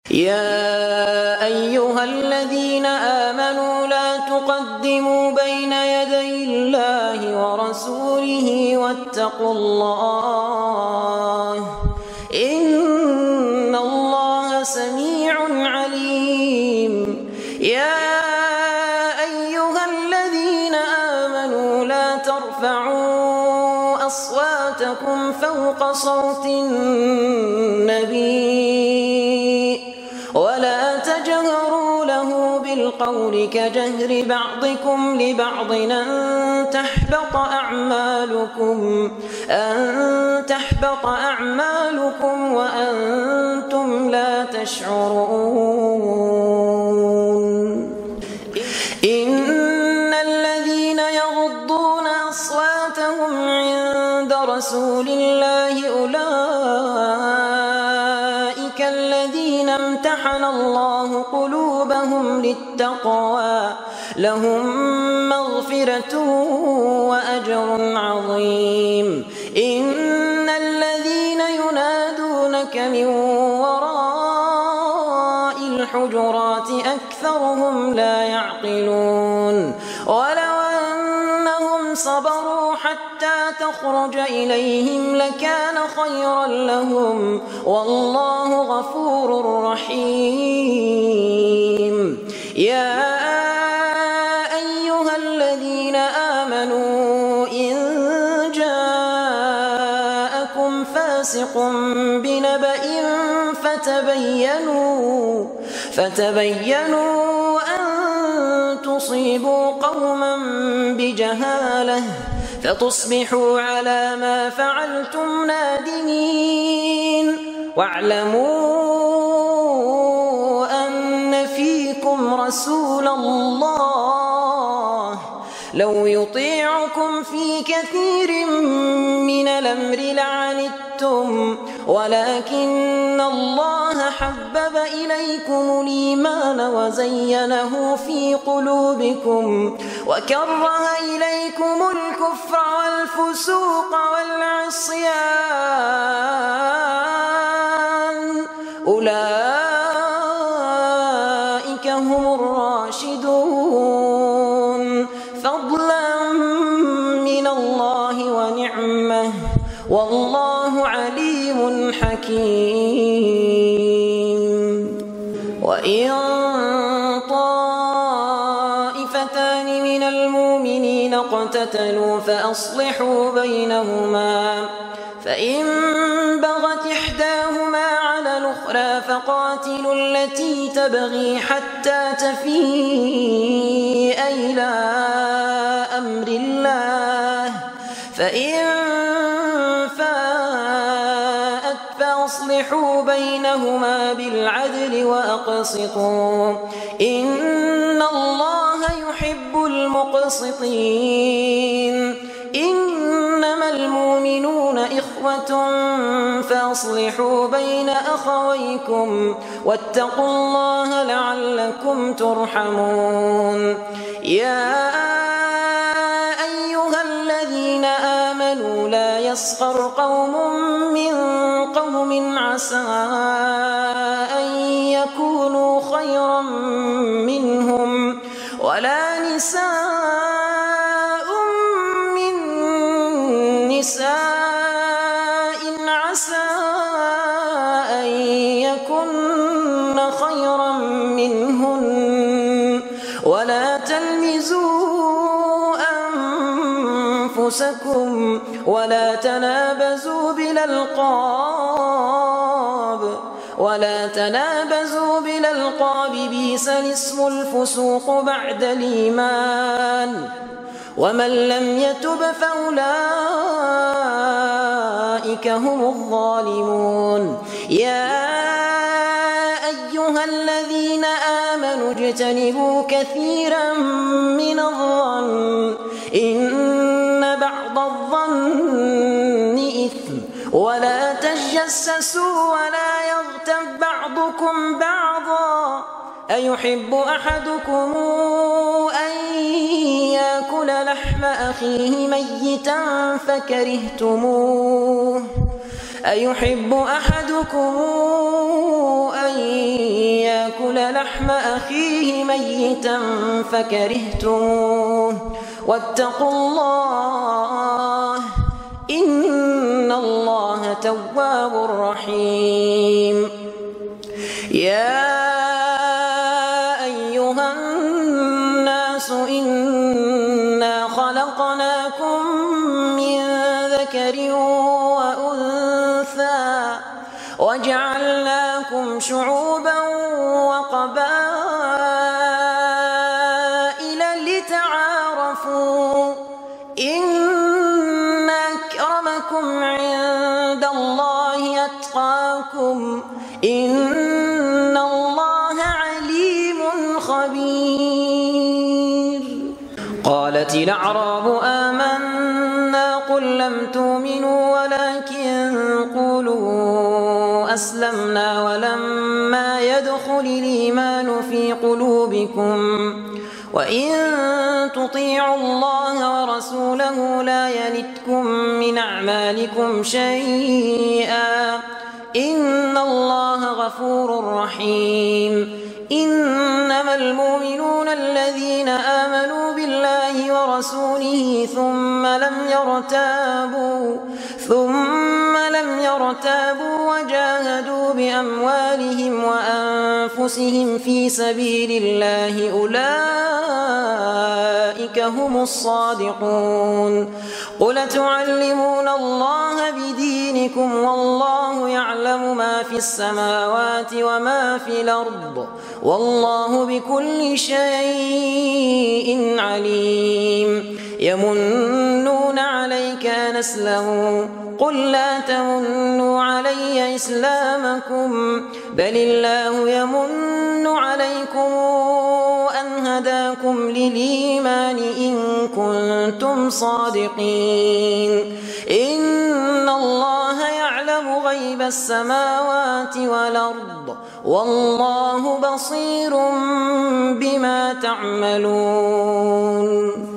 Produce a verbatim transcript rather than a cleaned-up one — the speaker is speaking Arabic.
يا أيها الذين آمنوا لا تقدموا بين يدي الله ورسوله واتقوا الله إن الله سميع عليم. يا أيها الذين آمنوا لا ترفعوا أصواتكم فوق صوت النبي ولا تجهروا له بالقول كجهر بعضكم لبعض أن تحبط أعمالكم أن تحبط أعمالكم وأنتم لا تشعرون. إن الذين يغضون أصواتهم عند رسول الله أولئك الذين امتحن الله قلوبهم للتقوى لهم مغفرة وأجر عظيم. إن الذين ينادونك من وراء الحجرات أكثرهم لا يعقلون. ولو أنهم صبروا حتى تخرج إليهم لكان خيرا لهم والله غفور رحيم. يا أيها الذين آمنوا إن جاءكم فاسق بنبأ فتبينوا فتبينوا أن تصيبوا قوما بجهالة فتصبحوا على ما فعلتم نادمين. واعلموا أن فيكم رسول الله لو يطيعكم في كثير من الأمر لعنتم ولكن الله حبب إليكم الإيمان وزينه في قلوبكم وكره إليكم الكفر والفسوق والعصيان أولئك هم الراشدون فضلا من الله ونعمه والله عليم حكيم. وإن طائفتان من المؤمنين اقتتلوا فأصلحوا بينهما فإن بغت إحداهما على الأخرى فقاتلوا التي تبغي حتى تفيء إلى أمر الله فإن فاءت فأصلحوا بينهما بالعدل وأقسطوا إن الله يحب المقسطين. إنما المؤمنون إخوة فأصلحوا بين أخويكم واتقوا الله لعلكم ترحمون. يا أيها الذين آمنوا لا يسخر قوم من قوم عسى أن يكونوا خيرا منهم ولا نساء من نساء عسى أن يكن خيرا منهن ولا تلمزوا أنفسكم ولا تنابزوا بالألقاب ولا تنابزوا بالألقاب بئس الاسم الفسوق بعد الإيمان ومن لم يتب فأولئك هم الظالمون. يا أيها الذين آمنوا اجتنبوا كثيرا من الظن إن بعض الظن إثم ولا تجسسوا ولا يغتب بعضكم بعضا أيحب أحدكم أن يأكل لحم أخيه ميتا فكرهتموه أيحب أحدكم أن لحم أخيه ميتا فكرهتموه واتقوا الله إن الله تواب رحيم. يا أيها الناس إنا خلقناكم من ذكر وأنثى وجعلناكم شعوبا وقبائل لتعارفوا إن أكرمكم عند الله أتقاكم إن الله عليم خبير. قالت الأعراب آمنا قل لم تؤمنوا ولكن قولوا أسلمنا ولما يدخل الإيمان في قلوبكم وإن تطيعوا الله ورسوله لا يلتكم من أعمالكم شيئا إن الله غفور رحيم. إنما المؤمنون الذين آمنوا بالله ورسوله ثم لم يرتابوا ثم لم يرتابوا وجاهدوا بأموالهم وأنفسهم في سبيل الله أولئك هم الصادقون. قل تعلمون الله بدينكم والله يعلم ما في السماوات وما في الأرض والله بكل شيء عليم. يمنون عليك أن أسلموا قل لا تمنوا علي إسلامكم بل الله يمن عليكم أن هداكم للإيمان إن كنتم صادقين. إن الله يعلم غيب السماوات والأرض والله بصير بما تعملون.